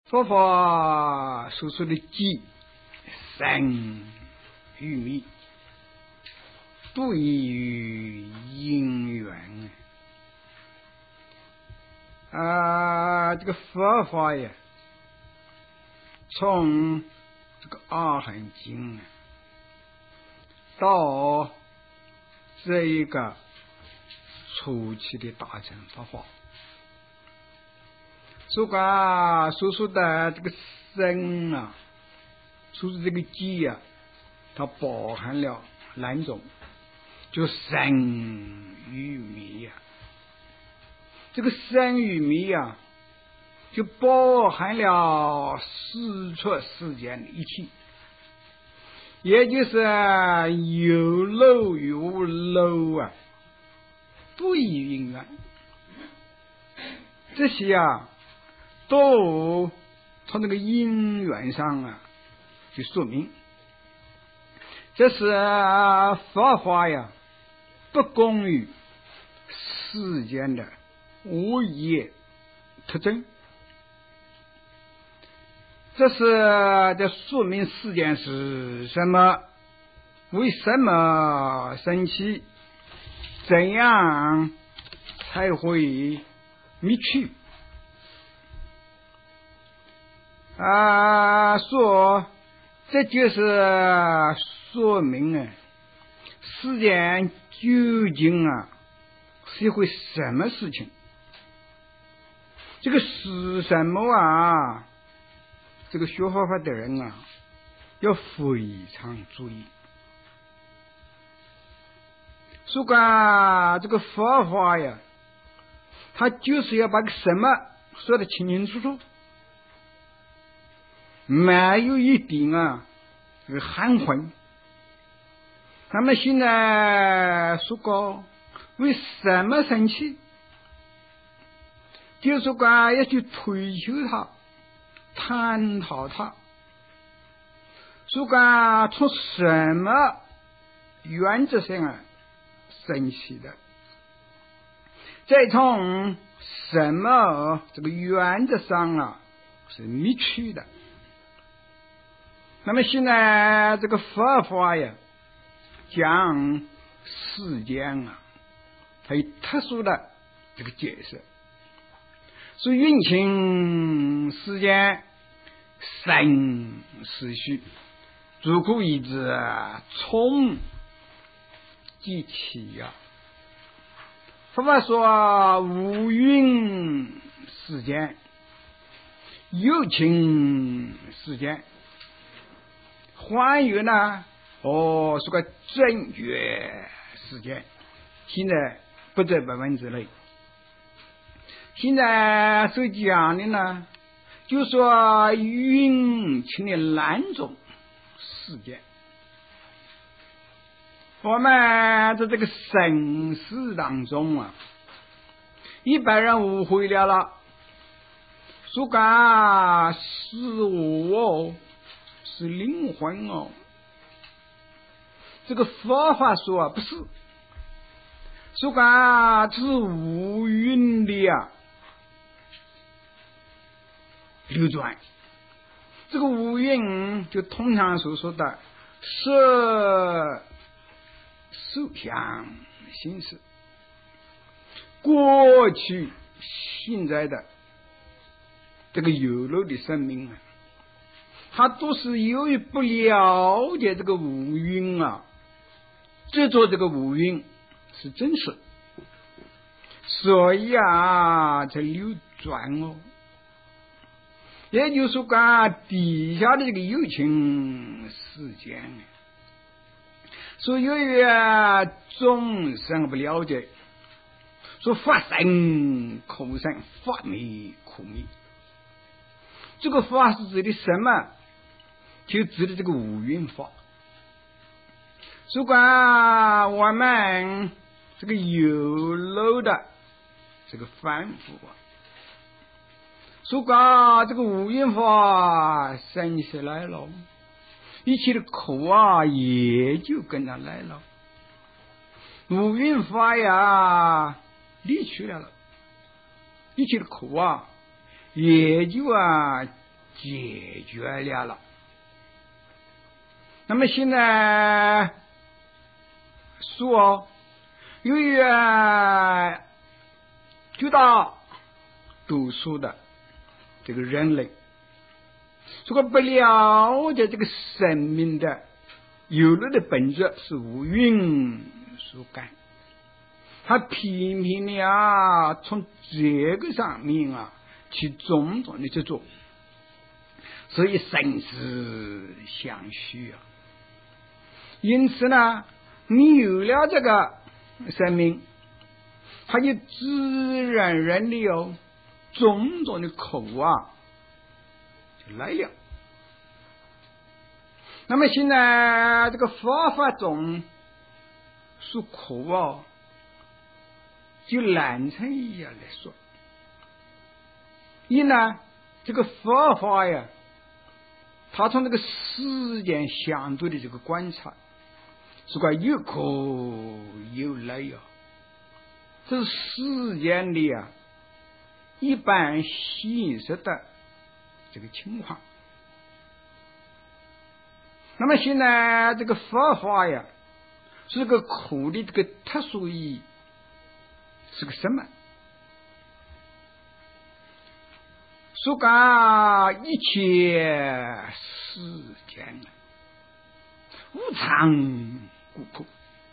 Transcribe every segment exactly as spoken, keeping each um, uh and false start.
佛法所说的机生与灭，不异于因缘啊。这个佛法呀，从这个阿含经啊，到这一个初期的大乘佛法，所讲所说的这个生啊，说是这个机啊，它包含了两种，就生与灭呀、啊。这个生与灭呀、啊，就包含了四出世间的一切，也就是有漏与无漏啊，不异于因缘。这些啊，都从那个因缘上啊去说明，这是佛法呀，不共于世间的无一特征。这是在说明世间是什么，为什么生起，怎样才会灭去啊？说这就是说明啊，世间究竟啊是一回什么事情？这个是什么啊？这个学佛法的人啊，要非常注意。所以这个佛法呀，他就是要把个什么说得清清楚楚，没有一点啊这个含混。那么现在说过为什么生气，就是说要去推求它，探讨它，说从什么原则上啊生起的，再从什么这个原则上啊是灭去的。那么现在这个佛法呀，讲世间啊，它有特殊的这个解释，所以运情世间生死虚，诸苦一直从即起呀。佛法说无运世间，有情世间，还有呢哦，是个正觉世间，现在不在百分之内。现在所讲的呢，就说运情的两种世间。我们在这个生死当中啊，一般人误会了了，说讲是我是灵魂哦。这个佛法说啊不是，说讲是无云的啊流转。这个无云就通常所说的色受想行识，过去现在的这个有漏的生命啊，它都是由于不了解这个无云啊，执着这个无云是真实，所以啊才流转哦。也就是说底下的这个有情世间，所以由于啊众生不了解，说法生可生，法灭可灭。这个法是指的什么？就指的这个五蕴法。如果我们这个有漏的这个反复啊，如果这个五蕴法生起来了，一切的苦啊也就跟着来了。五蕴法呀离去了了，一切的苦啊也就啊解决了了。那么现在说，由于知道读书的这个人类，如果不了解这个生命的有了的本质是无蕴所感，他频频的啊从这个上面啊去种种的去做，所以生死相续啊。因此呢，你有了这个生命，他就自然而然的有种种的口啊就来了。那么现在这个佛法中说苦啊，就难成一样来说，因呢这个佛法呀，他从这个时间相对的这个观察，是个有苦有乐呀，这是时间里啊一般现实的这个情况。那么现在这个佛法呀，是个苦的这个特殊意义是个什么？说讲一切世间无常故苦，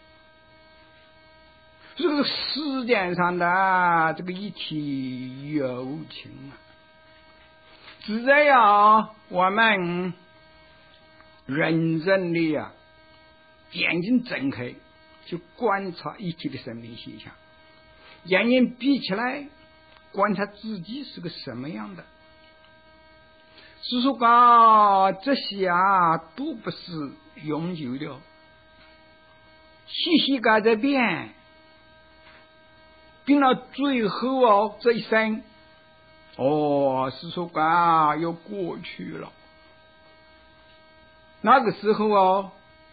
这个世间上的这个一切有情啊，只要我们认真的呀、啊，眼睛睁开去观察一切的生命现象，眼睛闭起来观察自己是个什么样的。是说啊，这些啊都不是永久的，细细改着变，变到最后哦，这一生哦，是说啊要过去了。那个时候哦，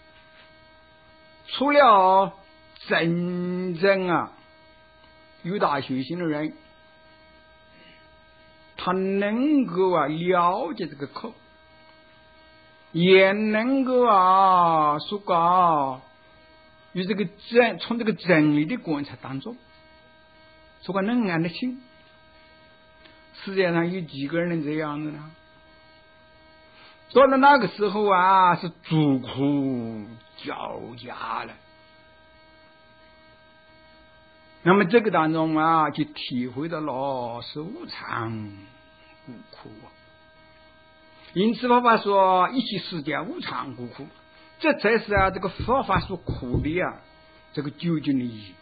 除了真正啊有大修行的人，他能够啊了解这个课，也能够啊说个与这个真从这个真理的观察当中，说个能安得心。世界上有几个人能这样子呢？到了那个时候啊，是诸苦交加了。那么这个当中啊，就体会到了是无常故苦啊。因此佛法说一切世间无常故苦，这才是啊这个佛法所苦的啊这个究竟的意义。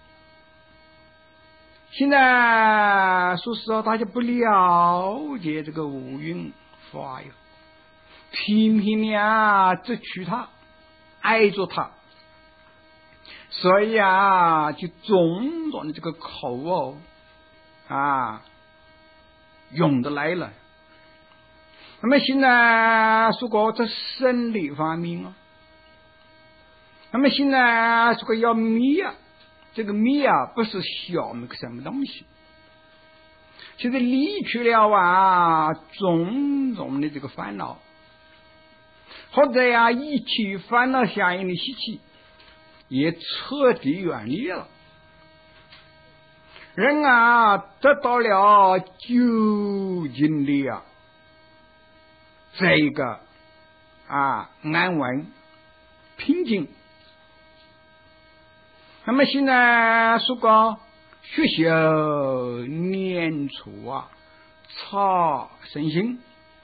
现在说实话，大家不了解这个五蕴法呀，频频的啊执取它，爱着它，所以啊就种种的这个口哦啊涌的来了。那么现在说过这生理方面啊，那么现在说要灭啊，这个灭啊不是消灭个什么东西，现在离去了啊种种的这个烦恼，或者呀一切烦恼相应的习气也彻底远离了。人啊得到了究竟的啊这个啊安稳平静。那么现在说过学习念处啊操身心，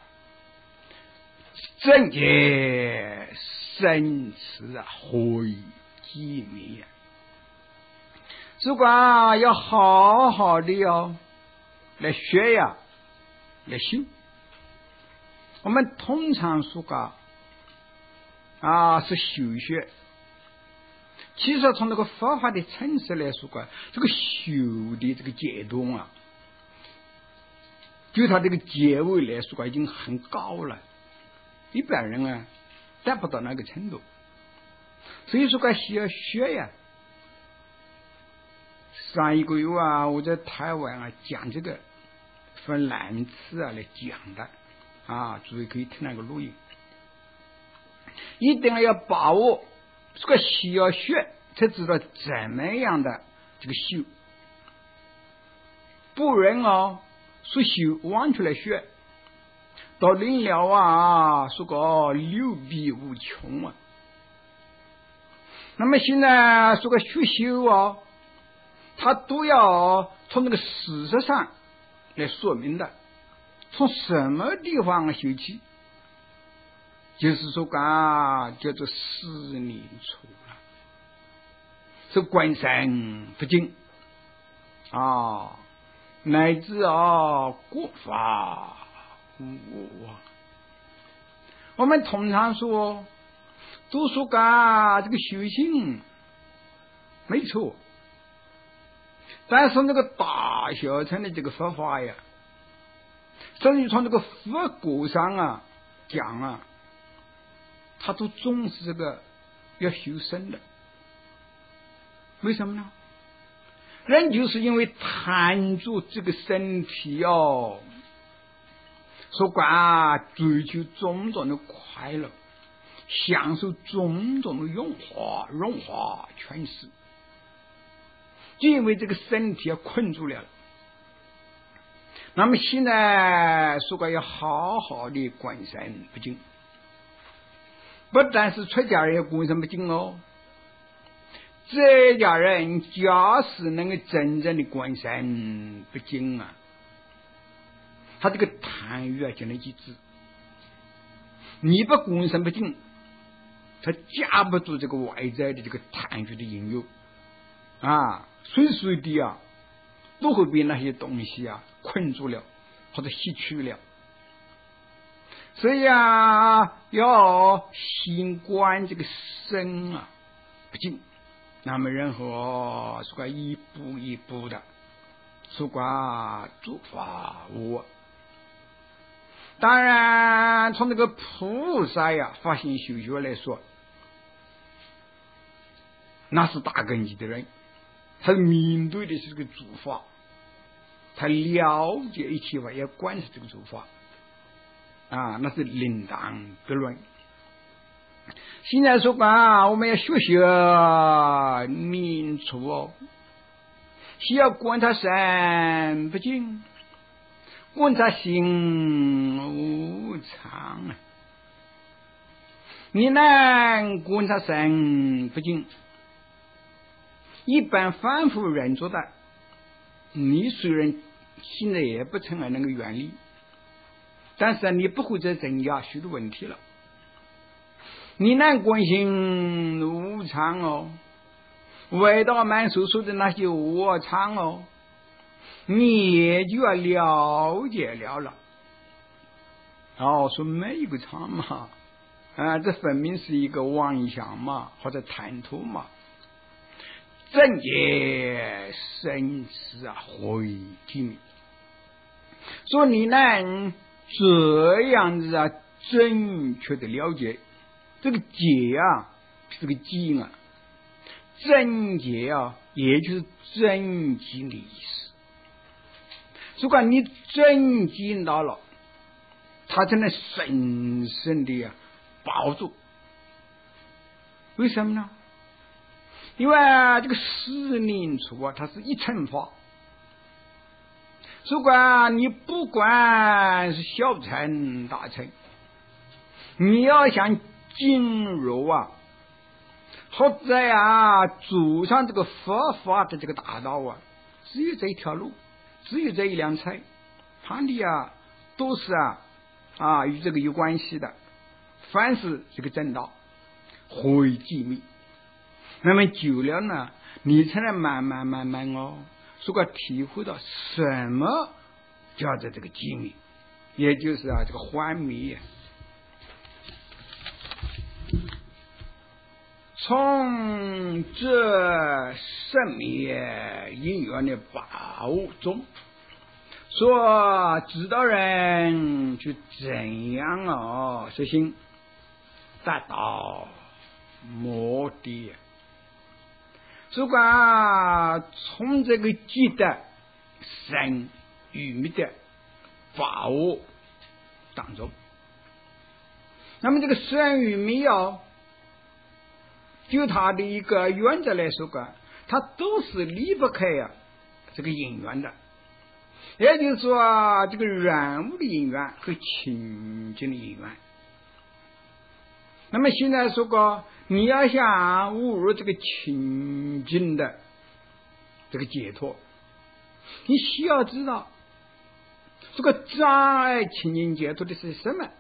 正解生死啊会寂灭。如果要好好的要来学呀来修，我们通常说个啊是修学，其实从这个佛法的层次来说个，这个修的这个阶段啊，就他这个结尾来说个已经很高了，一般人啊达不到那个程度。所以说个需要学呀。上一个月啊，我在台湾啊讲这个分两次啊来讲的啊，诸位可以听那个录音，一定要把握这个需要学，才知道怎么样的这个修，不然哦，说修往出来学，到临了啊，说个流弊无穷啊。那么现在说个学修啊，他都要从那个事实上来说明的，从什么地方修起，就是说啊，叫做四念处了，是观身不净啊，乃至啊国法无我。我们通常说都说啊这个修行没错，但是那个大小乘的这个佛法呀，甚至从这个佛果上啊讲啊，他都重视这个要修身的。为什么呢？人就是因为贪着这个身体哦，说啊追求种种的快乐，享受种种的荣华荣华权势，就因为这个身体要困住了。那么现在说个要好好的观身不净，不但是出家人要观身不净哦，在家人假使能够真正的观身不净啊，他这个贪欲啊就能抑制。你不观身不净，他架不住这个外在的这个贪欲的引诱啊，随随地啊都会被那些东西啊困住了或者吸取了。所以啊，要先观这个身啊不净，那么然后说个一步一步的说个诸法无我。当然从这个菩萨呀发心修学来说，那是大根基的人，他面对的是这个诸法，他了解一切法，也观察这个诸法啊，那是另当别论。现在说啊，我们要学习念处哦，需要观察身不净，观察心无常啊。你能观察身不净，一般凡夫人做的，你虽然现在也不成了那个原理，但是你不会再增加许多问题了。你能观心无常哦，外道满所说的那些我常哦，你也就要了解了了。哦，说没有个常嘛，啊，这分明是一个妄想嘛，或者贪图嘛。正业生死啊，会机密。说你能这样子啊，正确的了解这个解啊，这个经啊，正解啊，也就是正经的意思。如果你正经到了，它才能深深的啊保住。为什么呢？因为啊，这个四念处啊，它是一乘法。如果你不管是小乘大乘，你要想进入啊，或者啊走上这个佛法的这个大道啊，只有这一条路，只有这一辆车，旁的啊都是啊啊与这个有关系的，凡是这个正道会机密。那么久了呢，你才能慢慢慢慢哦，说个体会到什么叫做这个机密，也就是啊这个幻灭。从这生灭因缘的把握中，说指导人去怎样哦实行达到目的。如果从这个记得生与灭的把握当中， 那么这个生与灭哦，就它的一个原则来说啊，它都是离不开啊这个因缘的。也就是说啊，这个染污的因缘和清净的因缘。那么现在说过，你要想误入这个清净的这个解脱，你需要知道这个障碍清净解脱的是什么？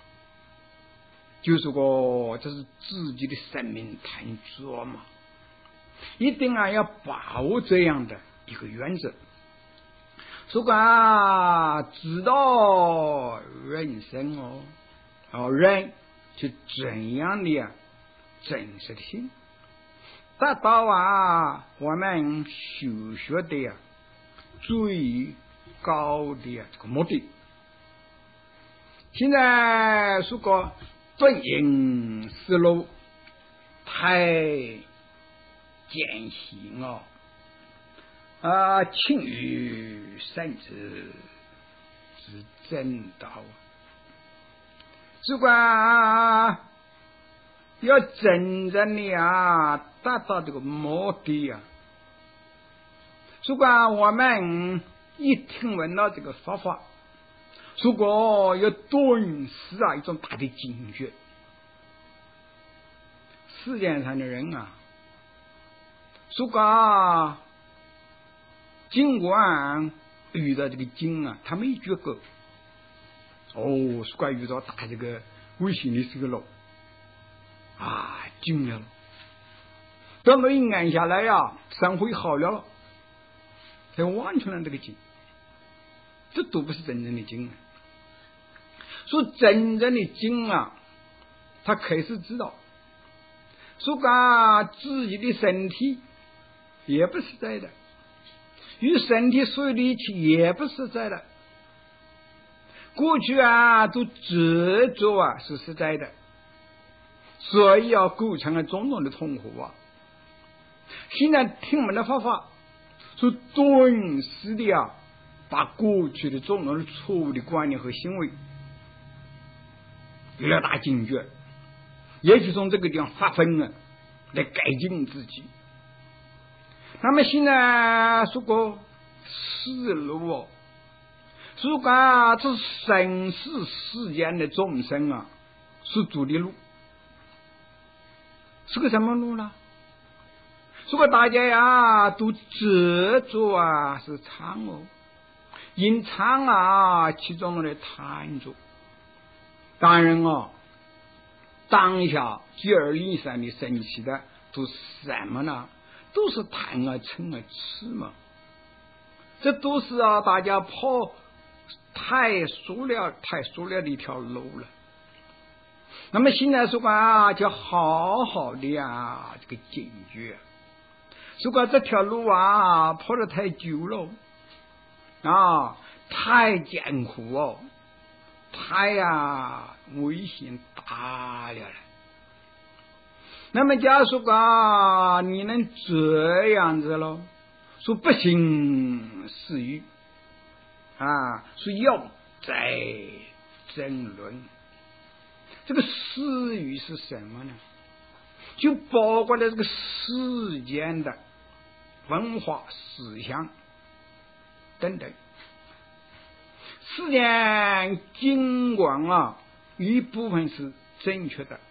就是说这是自己的生命探索嘛，一定啊要把握这样的一个原则。说啊，知道人生哦，哦人是怎样的呀真实的心，达到啊我们修学的呀最高的呀这个目的。现在说过顿因思路太艰辛哦。啊，清于善知之正道，如果要真正的啊达到这个目的啊，如果我们一听闻到这个佛法，如果要顿时啊一种大的警觉，世界上的人啊，如果尽管遇到这个经啊，他没觉够哦，如果遇到大这个危险的时候了啊，惊了，等到一按下来呀，生活好了，才完成了这个经，这都不是真正的经啊。说真正的经啊，他开始知道，说个自己的身体也不实在的。与身体所有的一切也不实在的，过去啊都执着啊是实在的，所以要构成了种种的痛苦啊。现在听我们的方法，说顿时的啊，把过去的种种的错误的观念和行为有了大警觉，也就从这个地方发奋啊，来改进自己。那么现在说过世路哦，如果这生死世间的众生啊，是走的路，是个什么路呢？如果大家呀都执着啊是常哦，因常啊其中的贪着，当然哦，当下接二连三的升起的都是什么呢？都是贪啊嗔啊痴嘛，这都是啊大家跑太熟了太熟了的一条路了。那么现在说啊，就好好的啊这个警觉，如果这条路啊跑得太久了啊，太艰苦哦，太呀、啊、危险大了了。那么假如说啊，你能这样子咯，说不行是欲啊，说要再争论。这个私欲是什么呢？就包括了这个世间的文化思想等等。世间尽管啊一部分是正确的，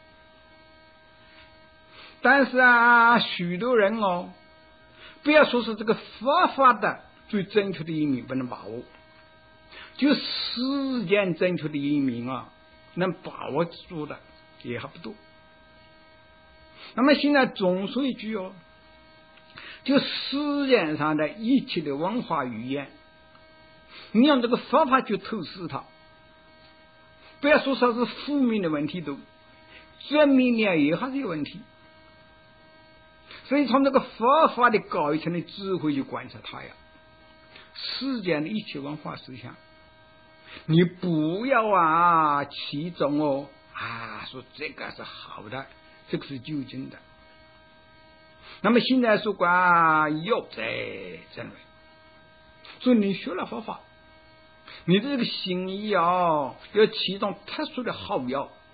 但是啊许多人哦，不要说是这个佛法的最正确的一面不能把握，就世间正确的一面啊能把握住的也还不多。那么现在总说一句哦，就世界上的一切的文化语言，你用这个佛法去透视它，不要说说是负面的问题，都正面的也还是有问题。所以从这个佛法的高一层的智慧去观察它呀，世间的一切文化思想，你不要啊其中哦啊说这个是好的，这个是究竟的。那么现在说啊要在认为，所以你学了佛法，你的这个心意哦要起一种特殊的好药，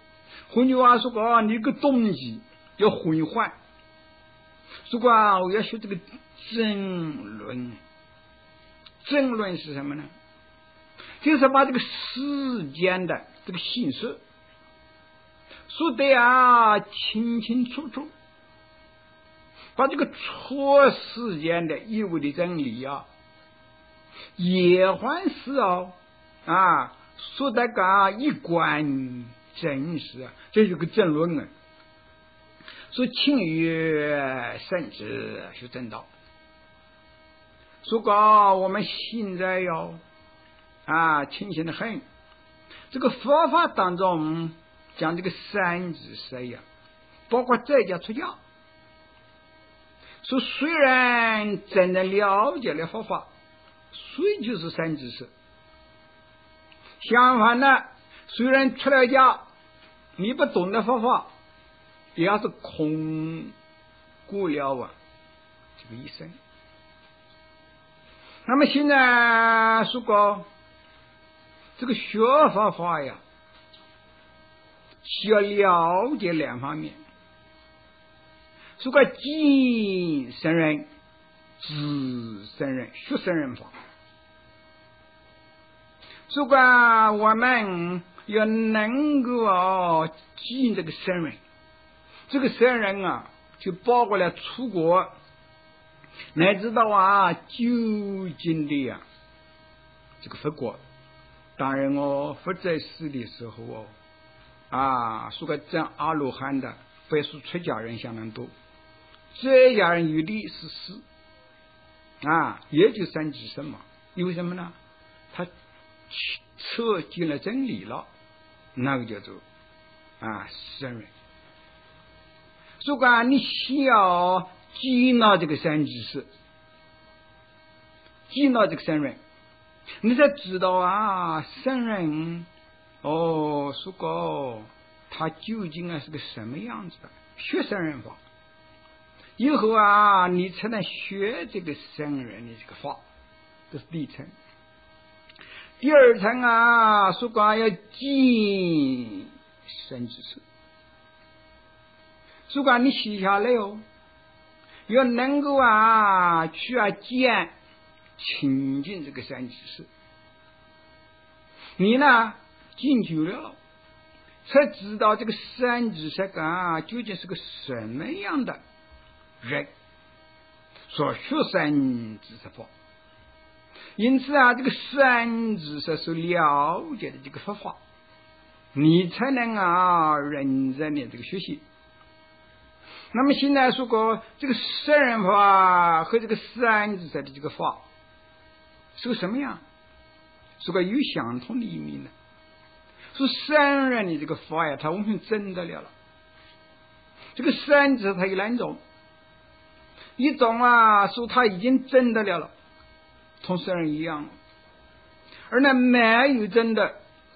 换句话说讲，你个东西要混换。如果啊，我要学这个争论，争论是什么呢？就是把这个事件的这个形式说得啊清清楚楚，把这个错事件的一味的真理啊，也还是哦啊说得个一贯真实啊，这是个争论啊。说清于圣旨是正道，说个我们现在哟啊清醒的很。这个佛法当中讲这个三知识呀，包括在家出家，说虽然真的了解了佛法，虽就是三知识。相反呢，虽然出了家，你不懂得佛法，也要是空过了啊这个一生。那么现在说过这个学佛法呀，需要了解两方面，说个经圣人、知圣人、学圣人法。说个我们要能够哦经这个圣人，这个圣人啊，就包括了出国，乃至到啊究竟的呀、啊、这个佛国。当然哦，佛在世的时候哦，啊，说个真阿罗汉的白素出家人相当多，这家人有的是死啊，也就三知识嘛。因为什么呢？他彻见了真理了，那个叫做啊圣人。如果你需要接纳这个三知识，接纳这个圣人，你才知道啊圣人哦，说过他究竟啊是个什么样子的。学圣人法以后啊，你才能学这个圣人的这个法，这是第一层。第二层啊，说过要见圣知识。如果你写下来哦，要能够啊去啊见亲近这个三知识，你呢进去了，才知道这个三知识啊究竟是个什么样的人所学三知识法。因此啊，这个三知识所了解的这个佛法，你才能啊认真的这个学习。那么现在说过这个圣人法和这个三知识的这个法是个什么样？是个有相同的一面呢。说圣人的这个法呀，他完全真的了了。这个三知识它有两种，一种啊说他已经真的了了，同圣人一样，而那没有真的，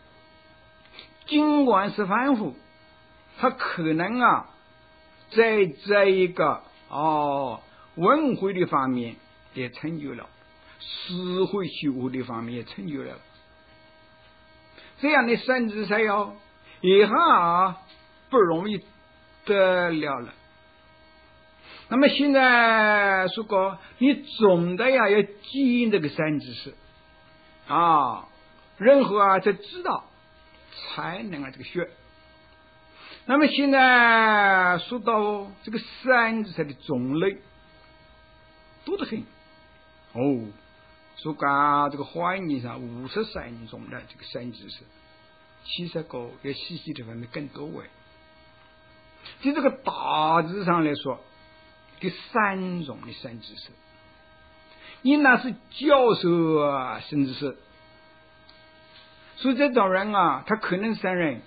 尽管是凡夫，他可能啊在这一个哦文会的方面也成就了，思会修的方面也成就了。这样的三知识哟，以后啊不容易得了了。那么现在说过，你总的呀要记这个三知识啊，任何啊才知道，才能啊这个学。那么现在说到这个三知识的种类多得很哦，说讲这个环境上五十三种的这个三知识，其实个要细细的方面更多哎。就这个大致上来说，这三种的三知识，一呢是教授啊三知识，所以这种人啊，他可能圣人，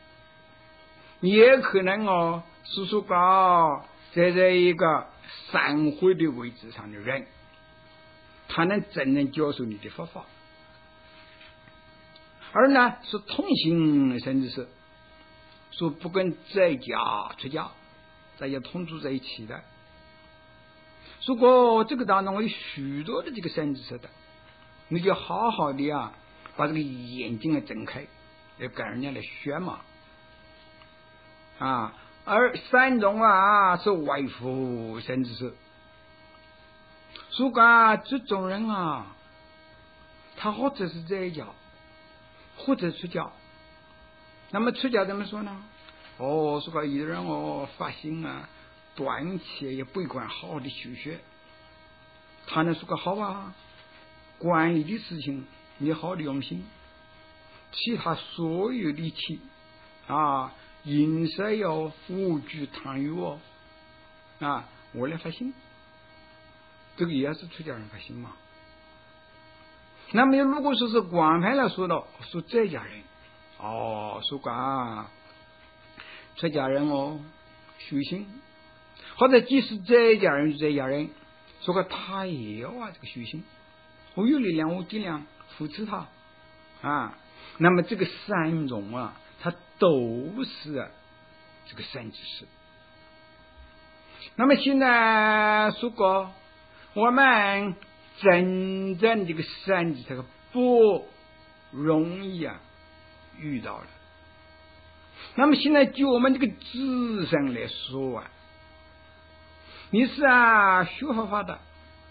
也可能哦是说讲在这一个散会的位置上的人，他能真正教授你的佛法。而呢是同行三知识，说不跟在家出家，大家同住在一起的。如果这个当中有许多的这个三知识的，你就好好的啊把这个眼睛啊睁开，要跟人家来学嘛。 啊，而三种啊是外附甚至是，所以这种人啊，他或者是在家，或者出家。那么出家怎么说呢？哦，说个有人哦发心啊，短期也不管好好的修学，他能说个好啊，管理的事情你好好的用心，其他所有的气啊，饮食哟、无惧贪欲哦，啊，我来发心，这个也是出家人发心嘛。那么如果说是广泛来说的，说在家人，哦，说个出家人哦修行，或者即使在家人就在家人，说个他也要啊这个修行，我有力量我尽量扶持他啊。那么这个三种啊，它都是、啊、这个善知识。那么现在说过我们真正这个善知识不容易啊遇到了。那么现在就我们这个自身来说啊，你是啊学佛法的，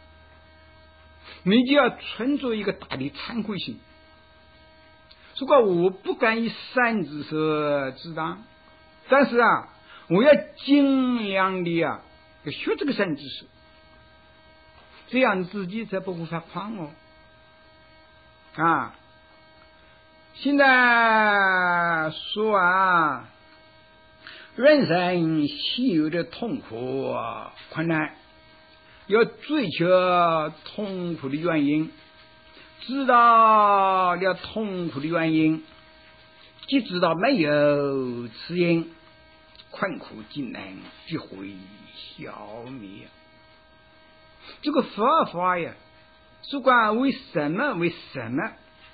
你就要存着一个大的惭愧心。如果我不敢以善知识自当，但是啊，我要尽量的啊要学这个善知识，这样自己才不会发狂哦。啊，现在说啊，人生稀有的痛苦困难，要追求痛苦的原因，知道了痛苦的原因，即知道没有此因，困苦竟能必会消灭。这个佛法呀，不管为什么为什么，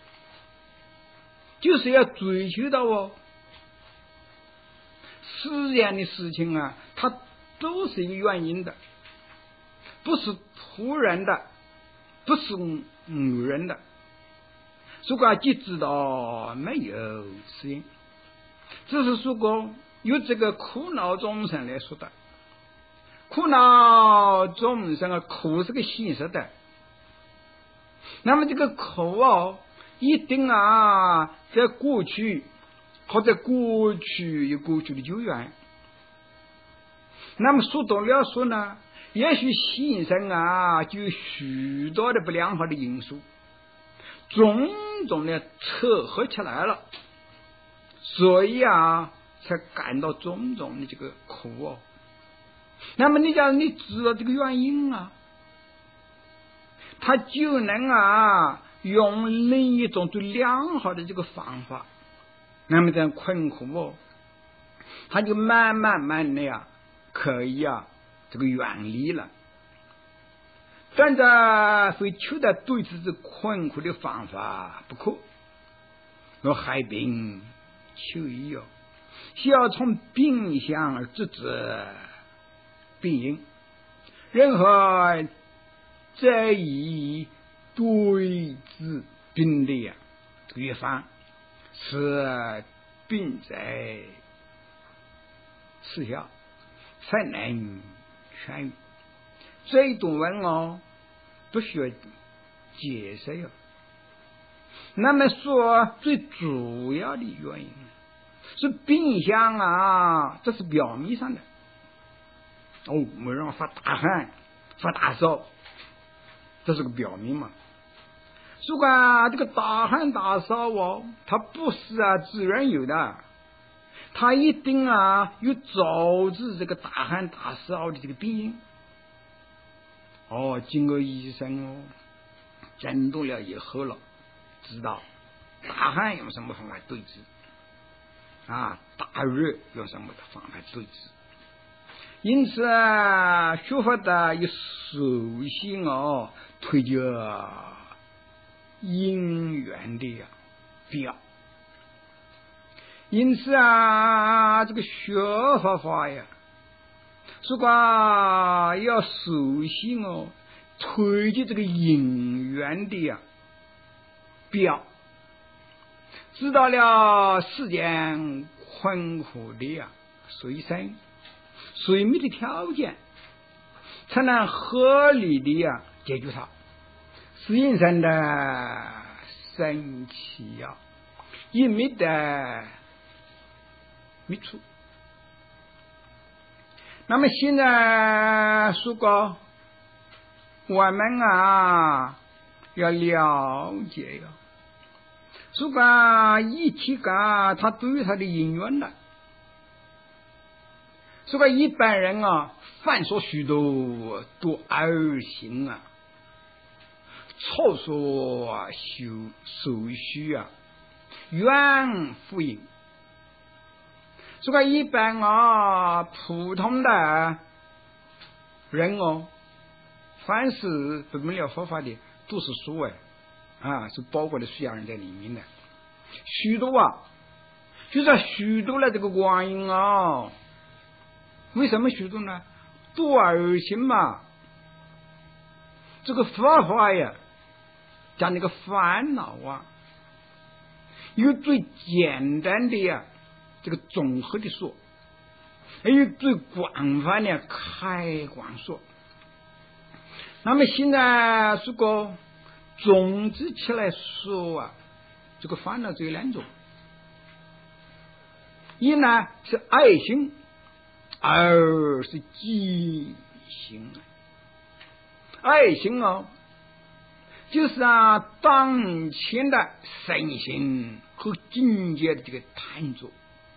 就是要追求到哦，世间的事情啊，它都是有原因的，不是突然的，不是偶然的。如果即知道没有此因，这是说过由这个苦恼众生来说的。苦恼众生啊，苦是个现实的。那么这个苦哦，一定啊，在过去或者过去有过去的久远。那么说多了说呢，也许现生啊，就有许多的不良好的因素，种种的凑合起来了，所以啊，才感到种种的这个苦哦。那么你假如你知道这个原因啊，他就能啊用另一种最良好的这个方法，那么这样困苦哦，他就慢慢慢的呀可以啊这个远离了。但是非求得对治这困苦的方法不可，若害病求医哦，需要从病相而治治病因，任何在以对治病的呀这个药方，是病在吃下才能痊愈。这一段文哦不需要解释哟。那么说最主要的原因是病相啊，这是表面上的哦，没人发大汗发大烧，这是个表面嘛。如果这个大汗大烧哦，它不是啊自然有的，它一定啊有导致这个大汗大烧的这个病因。哦，经过医生哦诊断了以后了，知道大汗用什么方法对治啊，大热用什么的方法对治。因此啊，学佛的有首先哦推荐因缘的呀必要。因此啊，这个学佛法呀，如果要首先哦推荐这个因缘的呀必要，知道了世间困苦的呀睡生睡眠的条件，才能合理的呀、啊、解决它。是人生的神奇呀、啊，隐秘的秘处。那么现在如果我们啊要了解呀，如果一体感他对于他的因缘了，如果一般人啊犯说许多多二心啊，错说修手续啊，怨妇因。如果一般啊普通的人哦，凡是不明了佛法的，都是说哎啊，是包括的需要人在里面的。许多啊，就是许多的这个原因啊。为什么许多呢？多二心嘛。这个佛法呀，讲那个烦恼啊，有最简单的呀，这个综合的说，还有最广泛的开广说。那么现在如果总之起来说啊，这个烦恼只有两种，一呢是爱心，二是激心。爱心哦，就是啊当前的身心和境界的这个探索。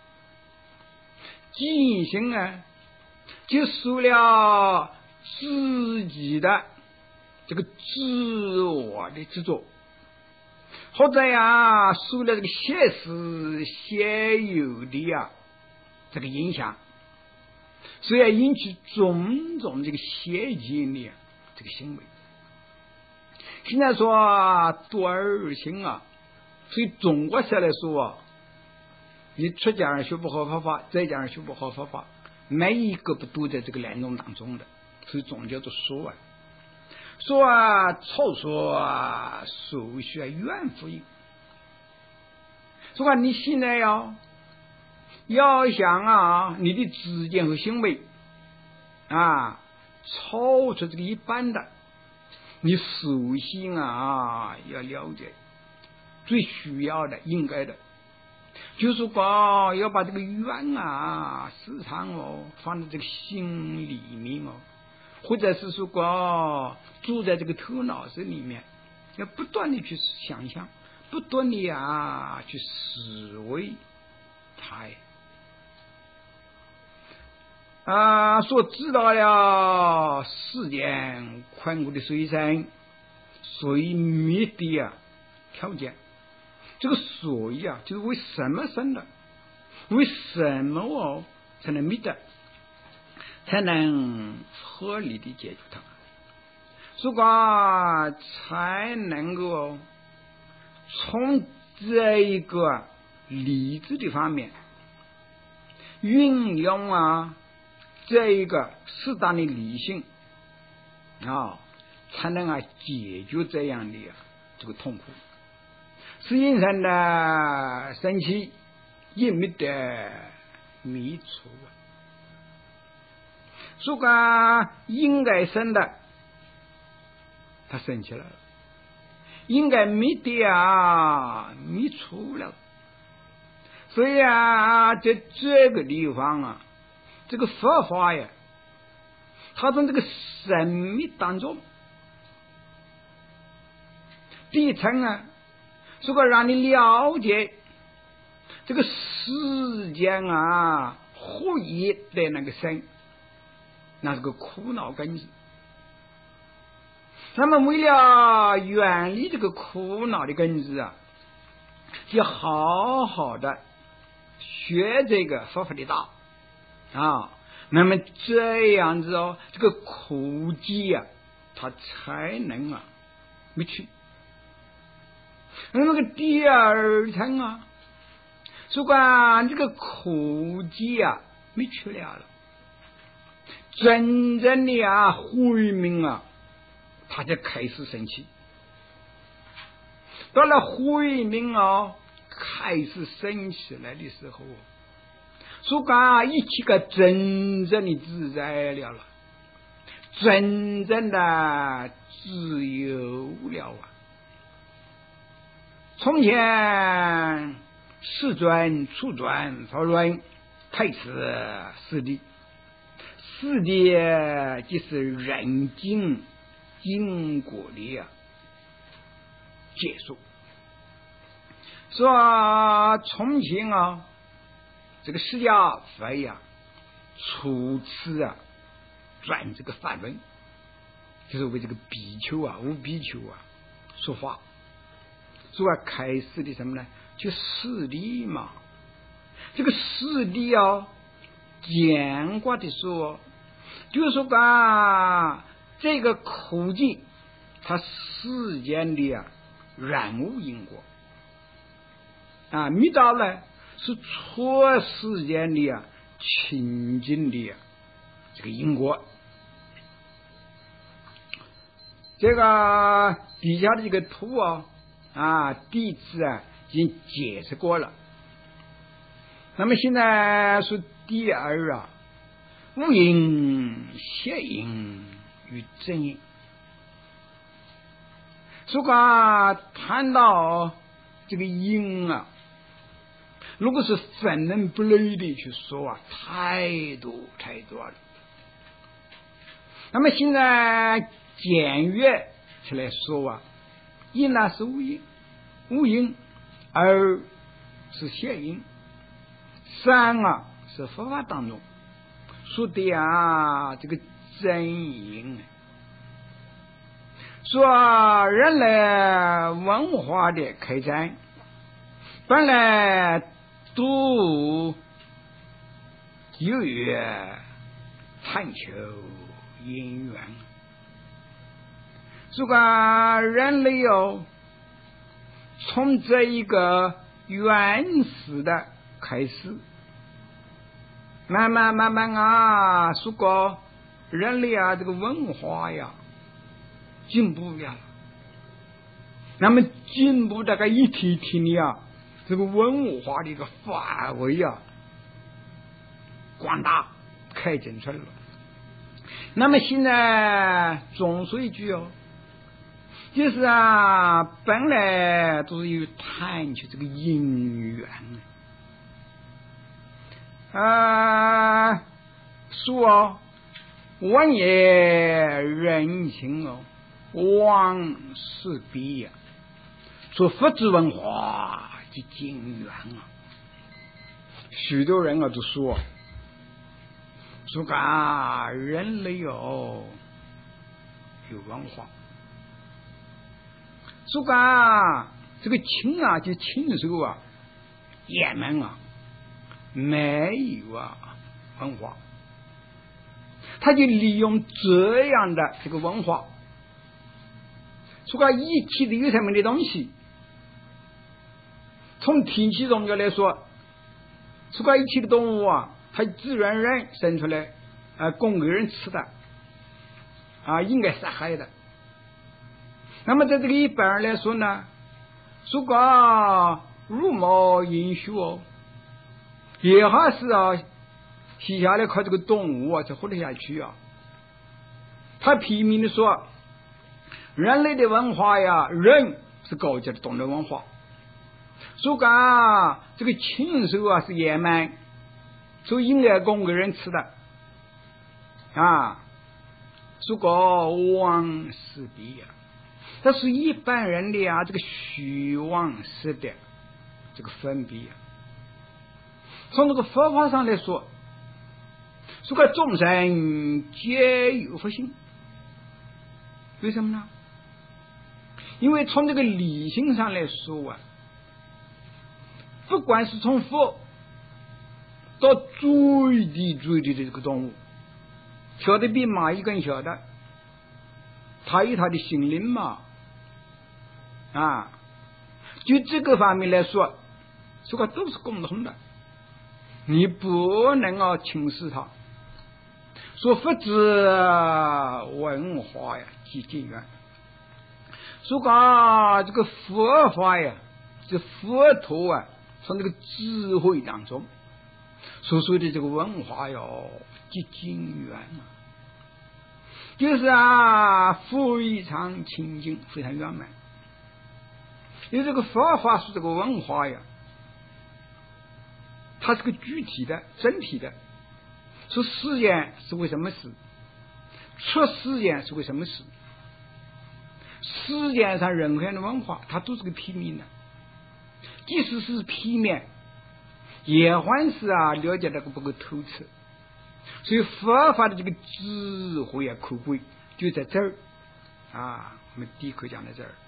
激心啊，就受了自己的这个自我的执着，或者呀受了这个现实现有的呀这个影响，所以要引起种种这个邪见的这个行为。现在说多二心啊，所以中国社来说啊，你出家人学不好佛法，在家人学不好佛法，每一个不都在这个两种当中的，所以总叫做说啊，说啊，错说啊，手续啊，怨妇因。说你现在要要想啊，你的知见和行为啊，超出这个一般的，你首先啊要了解，最需要的应该的就是说要把这个怨啊时常哦放在这个心里面哦，或者是说过住在这个头脑子里面，要不断的去想象，不断的啊去思维它啊，所知道了世间宽阔的水深水灭的啊条件。这个水啊，就是为什么生的？为什么哦才能灭的？才能合理的解决它？如果才能够从这一个理智的方面运用啊，这一个适当的理性啊，才能啊解决这样的、啊、这个痛苦。是人生的神奇隐秘的秘处啊！如果应该生的，它生起来了；应该灭的啊，灭除了。所以啊，在这个地方啊，这个佛法呀，它从这个神秘当中，第一层啊。如果让你了解这个世间啊合一的那个生，那是个苦恼根子。那么为了远离这个苦恼的根子啊，就好好的学这个佛法的道啊，那么这样子哦，这个苦集啊，它才能啊没去。那个第二层啊，如果这个苦集啊没去了了，真正的啊慧命啊，他就开始生气。到了慧命啊开始升起来的时候， 所以一起个真正的自在了了，真正的自由了啊！从前世尊、初尊、法轮开始四谛，四谛就是人经因果的啊结束。说从前啊，这个释迦佛呀，初次啊转这个法轮，就是为这个比丘啊、无比丘啊说法。所以开始的什么呢？就四谛嘛。这个四谛啊，简化的说，就是说啊，这个苦境，它世间的啊染污因果啊，密道呢是出世间的啊清净的啊这个因果。这个底下的这个图啊。啊，弟子啊已经解释过了。那么现在是第二啊，无因、邪因与正因。如果谈到这个因啊，如果是分门不类的去说啊，太多太多了。那么现在简约起来说啊，因呢是无因，无因；二是邪因；三啊是佛法当中说的啊这个真因。说人类文化的开展，本来都由于探求因缘。如果人类哦，从这一个原始的开始，慢慢慢慢啊，如果人类啊这个文化呀进步了，那么进步这个一天一天的啊，这个文化的一个范围啊广大开展出来了。那么现在总说一句哦，就是啊，本来都是有探求这个因缘啊，说哦，万也人情哦，往事比呀，说佛之文化及经缘啊，许多人啊都说，说啊，人类哦有文化。说啊，这个禽啊，就禽兽啊，也们啊，没有啊文化，他就利用这样的这个文化，说啊，一体的有什么的东西，从天气宗教来说，说啊，一体的动物啊，它自然人生出来啊，供给人吃的啊，应该杀害的。那么在这个一般人来说呢，如果茹毛饮血哦，也还是啊，接下来靠这个动物啊才活得下去啊。他批评的说，人类的文化呀，人是高级的动物文化，如果啊这个禽兽啊是野蛮，所以应该供给人吃的啊。如果往事比呀，这是一般人的啊这个虚妄识的这个分别。从这个佛法上来说，这个众生皆有佛性，为什么呢？因为从这个理性上来说啊，不管是从佛到最低最低的这个动物，小的比蚂蚁更小的，它有它的心灵嘛啊，就这个方面来说，这个都是共同的，你不能够轻视它。说佛之文化呀及经缘，说个这个佛法呀，这佛陀啊，从这个智慧当中， 所说的这个文化哟，极精远啊，就是啊，非常清净，非常圆满。因为这个佛法是这个文化呀，它是个具体的、整体的。说实验是为什么事？出实验是为什么事？实践上任何样的文化，它都是个平面的，即使是平面，也还是啊了解那个不够透彻。所以佛法的这个智慧啊可贵，就在这儿啊，我们第一课讲到这儿。